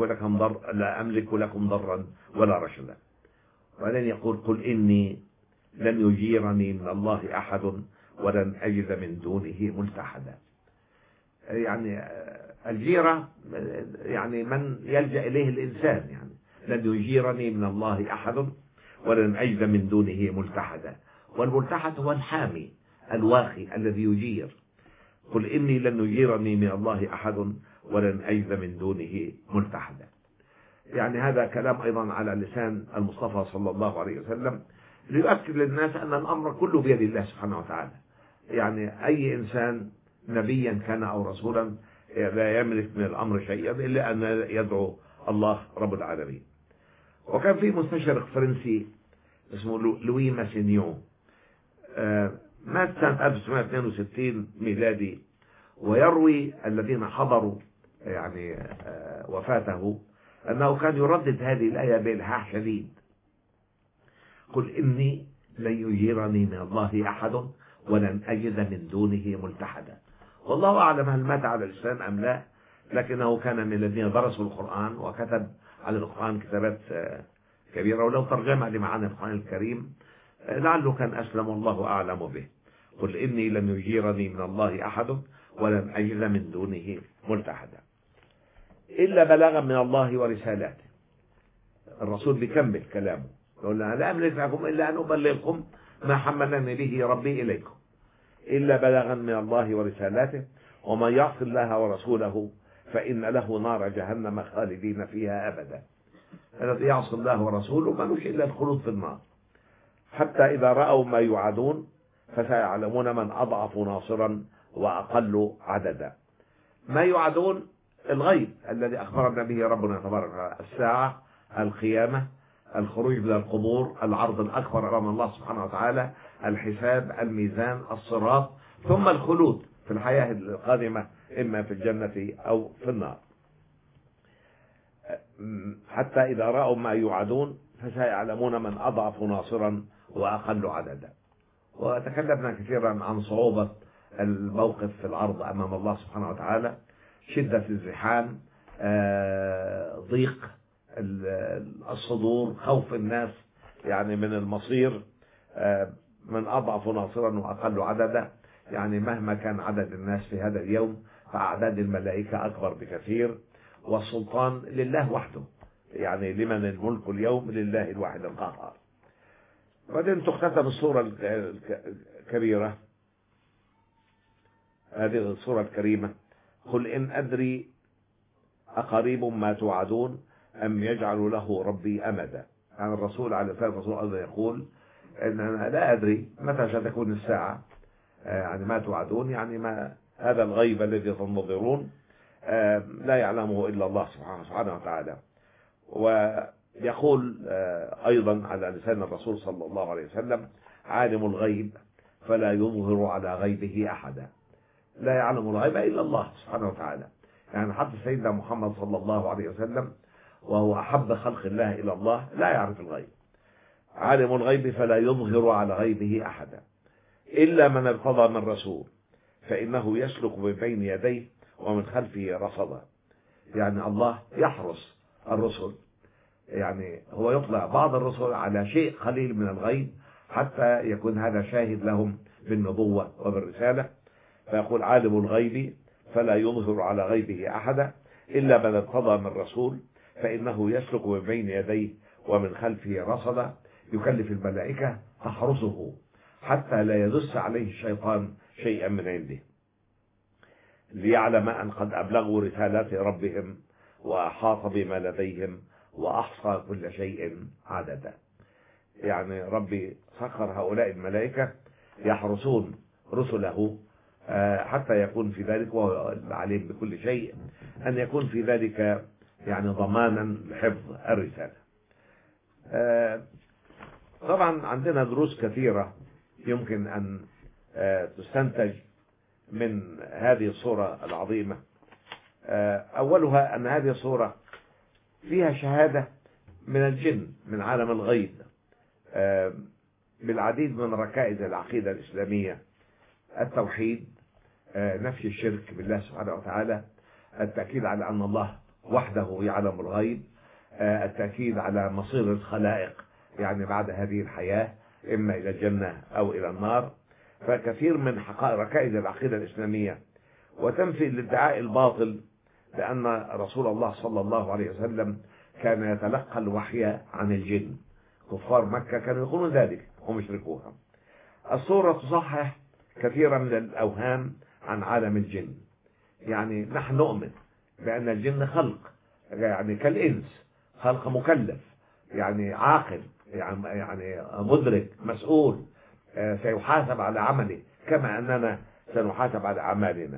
لكم ضرا ولا رشدا. ولن يقول قل إني لن يجيرني من الله أحد ولن أجد من دونه ملتحدا. يعني الجيرة يعني من يلجأ إليه الإنسان، يعني لن يجيرني من الله أحد ولن أجد من دونه ملتحدا. والملتحد هو الحامي الواقي الذي يجير. قل إني لن يجيرني من الله أحد ولن أجد من دونه ملتحدا. يعني هذا كلام أيضا على لسان المصطفى صلى الله عليه وسلم، ليؤكد للناس أن الأمر كله بيد الله سبحانه وتعالى. يعني أي إنسان نبيا كان أو رسولا لا يملك من الأمر شيئا إلا أن يدعو الله رب العالمين. وكان في مستشرق فرنسي اسمه لوي ماسينيو، مات سنة 1962 ميلادي، ويروي الذين حضروا يعني وفاته أنه كان يردد هذه الآية بإلحاح شديد: قل إني لن يجيرني من الله أحد ولن أجد من دونه ملتحدا. والله أعلم هل مات على اللسان أم لا، لكنه كان من الذين درسوا القرآن وكتب على القرآن كتابات كبيرة، ولو ترجمها لمعاني القرآن الكريم لعله كان أسلم، والله أعلم به. قل إني لن يجيرني من الله أحد ولن أجد من دونه ملتحدا إلا بلاغا من الله ورسالاته. الرسول بيكمل كلامه يقول لنا: لا أملك لكم إلا أن أبلغكم ما حملني به ربي إليكم، إلا بلاغا من الله ورسالاته، ومن يعص الله ورسوله فإن له نار جهنم خالدين فيها أبدا. الذي يعصي الله ورسوله ملوش إلا الخلود في النار. حتى إذا رأوا ما يوعدون فسيعلمون من أضعف ناصرا وأقل عددا. ما يوعدون الغيب الذي أخبرنا به ربنا تبارك وتعالى: الساعة، القيامة، الخروج من القبور، العرض الأكبر أمام الله سبحانه وتعالى، الحساب، الميزان، الصراط، ثم الخلود في الحياة القادمة إما في الجنة أو في النار. حتى إذا رأوا ما يوعدون فسيعلمون من أضعف ناصرا وأقل عددا. وتكلمنا كثيرا عن صعوبة الموقف في الأرض أمام الله سبحانه وتعالى، شدة الزحام، ضيق الصدور، خوف الناس يعني من المصير، من أضعف ناصرا وأقل عددا. يعني مهما كان عدد الناس في هذا اليوم فأعداد الملائكة أكبر بكثير، والسلطان لله وحده، يعني لمن الملك اليوم؟ لله الواحد القهار. بعدين تختتم السورة الكبيرة، هذه السورة الكريمة: قل إن أدري أقريب ما توعدون أم يجعل له ربي أمدا. يعني الرسول عليه الصلاة والسلام يقول إن أنا لا أدري متى ستكون الساعة، يعني ما توعدون، يعني ما هذا الغيب الذي تنتظرون لا يعلمه إلا الله سبحانه وتعالى. ويقول أيضا على لسان الرسول صلى الله عليه وسلم: عالم الغيب فلا يظهر على غيبه أحدا. لا يعلم الغيب إلا الله سبحانه وتعالى. يعني حتى سيدنا محمد صلى الله عليه وسلم وهو أحب خلق الله إلى الله لا يعرف الغيب. عالم الغيب فلا يظهر على غيبه أحدا إلا من ارتضى من رسول فإنه يسلك من بين يديه ومن خلفه رصدا. يعني الله يحرص الرسل، يعني هو يطلع بعض الرسل على شيء قليل من الغيب حتى يكون هذا شاهد لهم بالنبوة وبالرسالة. فيقول: عالم الغيب فلا يظهر على غيبه أحدا إلا من ارتضى من رسول فإنه يسلك من بين يديه ومن خلفه رصدا. يكلف الملائكة تحرسه حتى لا يدس عليه الشيطان شيئا من عنده، ليعلم أن قد أبلغوا رسالات ربهم وأحاط بما لديهم وأحصى كل شيء عددا. يعني ربي سخر هؤلاء الملائكة يحرسون رسله حتى يكون في ذلك، وهو العليم بكل شيء، أن يكون في ذلك يعني ضمانا لحفظ الرسالة. طبعا عندنا دروس كثيرة يمكن أن تستنتج من هذه الصورة العظيمة. أولها أن هذه الصورة فيها شهادة من الجن من عالم الغيب بالعديد من ركائز العقيدة الإسلامية: التوحيد، نفي الشرك بالله سبحانه وتعالى، التأكيد على أن الله وحده يعلم الغيب، التأكيد على مصير الخلائق يعني بعد هذه الحياة إما إلى الجنة أو إلى النار. فكثير من ركائز العقيدة الإسلامية، وتنفي الادعاء الباطل لأن رسول الله صلى الله عليه وسلم كان يتلقى الوحي عن الجن. كفار مكة كانوا يقولون ذلك ومشركوها. الصورة تصحح كثيرا من الأوهام عن عالم الجن. يعني نحن نؤمن بأن الجن خلق يعني كالإنس، خلق مكلف يعني عاقل يعني مدرك مسؤول، سيحاسب على عمله كما أننا سنحاسب على أعمالنا.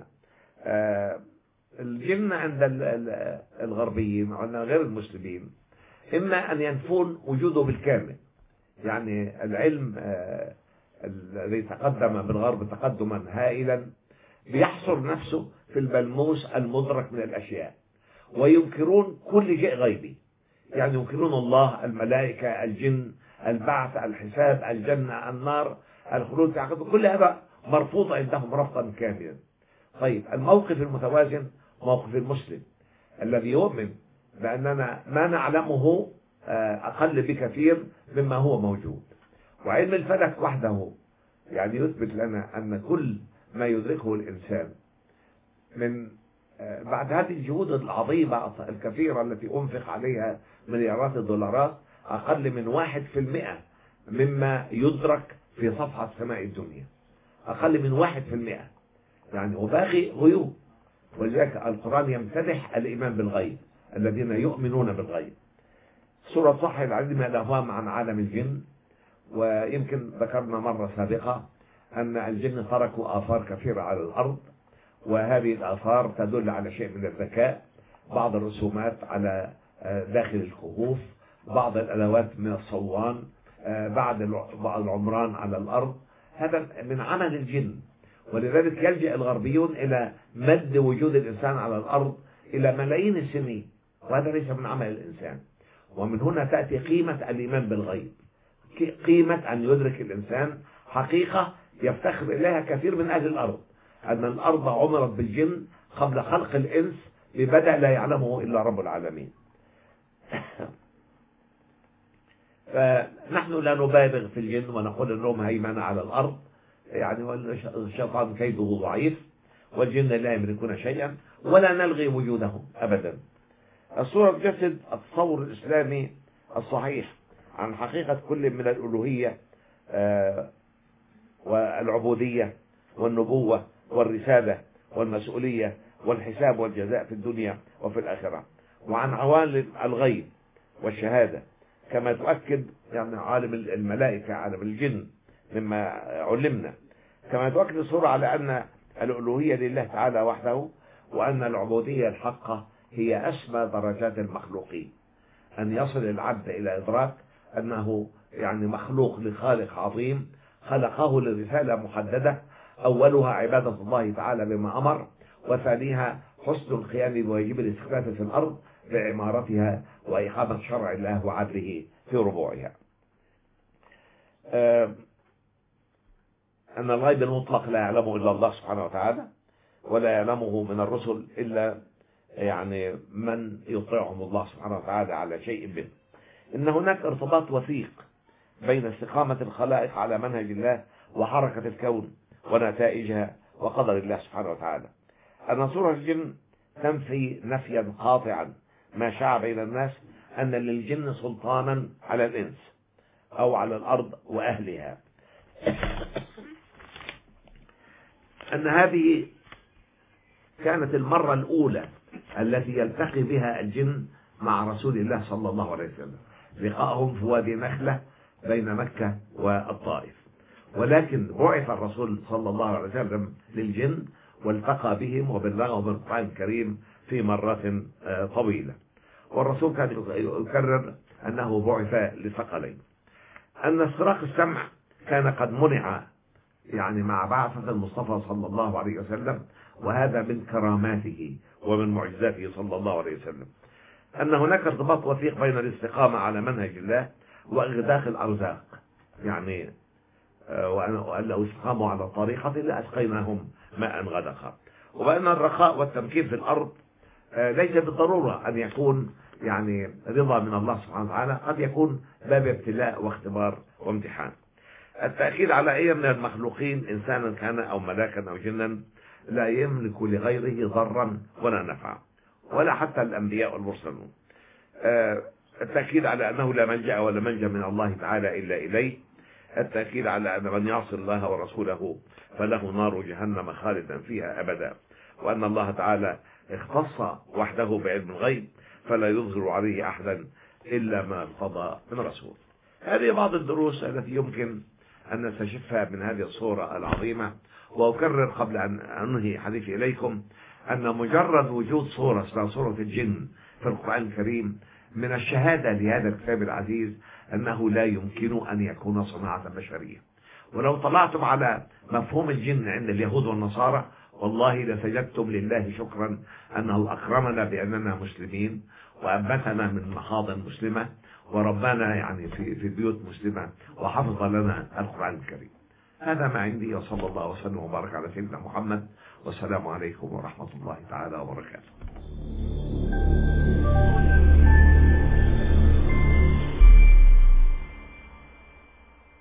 الجن عند الغربيين وعند غير المسلمين إما أن ينفون وجوده بالكامل، يعني العلم الذي تقدم بالغرب تقدما هائلا بيحصر نفسه في الملموس المدرك من الأشياء، وينكرون كل شيء غيبي. يعني ينكرون الله، الملائكة، الجن، البعث، الحساب، الجنة، النار، الخلود، كل هذا مرفوض عندهم رفضا كاملا. طيب الموقف المتوازن موقف المسلم الذي يؤمن بأننا ما نعلمه أقل بكثير مما هو موجود. وعلم الفلك وحده يعني يثبت لنا أن كل ما يدركه الإنسان من بعد هذه الجهود العظيمة الكثيرة التي أنفق عليها مليارات الدولارات أقل من 1% مما يدرك في صفحة سماء الدنيا، أقل من 1%، يعني وباقي غيوب. ولذلك القرآن يمتدح الإيمان بالغيب، الذين يؤمنون بالغيب. سورة صح العديد من الأوهام عن عالم الجن، ويمكن ذكرنا مرة سابقة أن الجن تركوا آثار كثيرة على الأرض، وهذه الآثار تدل على شيء من الذكاء، بعض الرسومات على داخل الكهوف، بعض الأدوات من الصوان، بعض العمران على الأرض. هذا من عمل الجن. ولذلك يلجأ الغربيون إلى مد وجود الإنسان على الأرض إلى ملايين السنين، وهذا ليس من عمل الإنسان. ومن هنا تأتي قيمة الإيمان بالغيب، قيمة أن يدرك الإنسان حقيقة يفتخر إليها كثير من أهل الأرض، أن الأرض عمرت بالجن قبل خلق الإنس ببدء لا يعلمه إلا رب العالمين. فنحن لا نبالغ في الجن ونقول أنهم هيمنة على الأرض، يعني الشيطان كيده ضعيف، والجن لا يملكون شيئا، ولا نلغي وجودهم أبدا. الصورة تجسد التصور الإسلامي الصحيح عن حقيقة كل من الألوهية والعبودية والنبوة والرسالة والمسؤولية والحساب والجزاء في الدنيا وفي الآخرة، وعن عوالم الغيب والشهادة كما تؤكد يعني عالم الملائكة، عالم الجن مما علمنا، كما تؤكد الصورة على أن الألوهية لله تعالى وحده، وأن العبودية الحقة هي أسمى درجات المخلوقين. أن يصل العبد إلى إدراك أنه يعني مخلوق لخالق عظيم خلقه لرسالة محددة، أولها عبادة الله تعالى بما أمر، وثانيها حسن القيام بواجب الاستخلاف في الأرض بعمارتها وإقامة شرع الله وعدله في ربوعها. أن الغيب المطلق لا يعلمه إلا الله سبحانه وتعالى، ولا يعلمه من الرسل إلا يعني من يطيعهم الله سبحانه وتعالى على شيء منه. إن هناك ارتباط وثيق بين استقامة الخلائق على منهج الله وحركة الكون ونتائجها وقدر الله سبحانه وتعالى. أن سورة الجن تنفي نفيا قاطعا ما شاع بين الناس أن للجن سلطانا على الإنس أو على الأرض وأهلها. أن هذه كانت المرة الأولى التي يلتقي بها الجن مع رسول الله صلى الله عليه وسلم، لقائهم في وادي نخلة بين مكة والطائف. ولكن بعث الرسول صلى الله عليه وسلم للجن والتقى بهم وبلغهم القرآن الكريم في مرات طويلة. والرسول كان يكرر أنه بعث لثقلين. أن استراق السمع كان قد منع يعني مع بعثة المصطفى صلى الله عليه وسلم، وهذا من كراماته ومن معجزاته صلى الله عليه وسلم، أن هناك ارتباط وثيق بين الاستقامة على منهج الله وإغداق الأرزاق، يعني وأن لو استقاموا على طريقة لأسقيناهم ماء غدقا. وبأن الرخاء والتمكين في الأرض ليس بالضرورة أن يكون يعني رضا من الله سبحانه وتعالى، قد يكون باب ابتلاء واختبار وامتحان. التأكيد على أي من المخلوقين إنسانا كان أو ملاكا أو جنا لا يملك لغيره ضرا ولا نفعا، ولا حتى الأنبياء والمرسلون. التأكيد على أنه لا ملجأ ولا منجا من الله تعالى إلا إليه. التأكيد على أن من يعصي الله ورسوله فله نار جهنم خالدا فيها أبدا، وأن الله تعالى اختص وحده بعلم الغيب فلا يظهر عليه أحدا إلا ما ارتضى من رسول. هذه بعض الدروس التي يمكن أن نستشفها من هذه الصورة العظيمة. وأكرر قبل أن أنهي حديثي إليكم أن مجرد وجود صورة اسمها صورة الجن في القرآن الكريم من الشهادة لهذا الكتاب العزيز أنه لا يمكن أن يكون صناعة بشرية. ولو طلعتم على مفهوم الجن عند اليهود والنصارى والله لسجدتم لله شكرا أنه أكرمنا بأننا مسلمين، وأنبتنا من محاضن مسلمة، وربنا يعني في بيوت مسلمة، وحفظ لنا القرآن الكريم. هذا ما عندي، وصلى الله وسلم وبارك على سيدنا محمد، والسلام عليكم ورحمة الله تعالى وبركاته.